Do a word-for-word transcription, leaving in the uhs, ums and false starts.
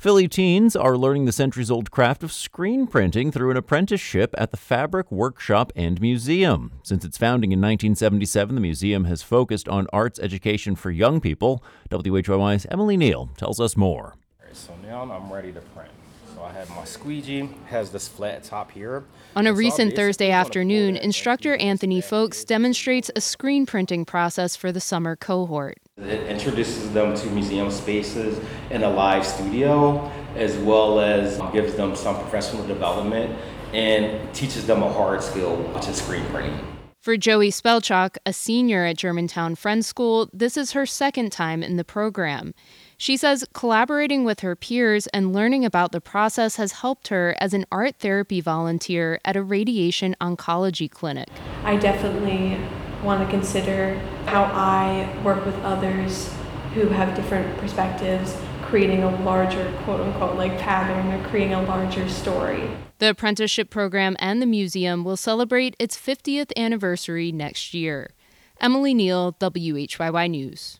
Philly teens are learning the centuries-old craft of screen printing through an apprenticeship at the Fabric Workshop and Museum. Since its founding in nineteen seventy-seven, the museum has focused on arts education for young people. W H Y Y's Emily Neal tells us more. All right, so now I'm ready to print. So I have my squeegee, has this flat top here. On a And so recent I'm Thursday basically gonna afternoon, pull that instructor and use Anthony that Folks here. demonstrates a screen printing process for the summer cohort. It introduces them to museum spaces in a live studio, as well as gives them some professional development and teaches them a hard skill, which is screen printing. For Joey Spelchuk, a senior at Germantown Friends School, this is her second time in the program. She says collaborating with her peers and learning about the process has helped her as an art therapy volunteer at a radiation oncology clinic. I definitely want to consider how I work with others who have different perspectives, creating a larger, quote-unquote, like pattern or creating a larger story. The apprenticeship program and the museum will celebrate its fiftieth anniversary next year. Emily Neal, W H Y Y News.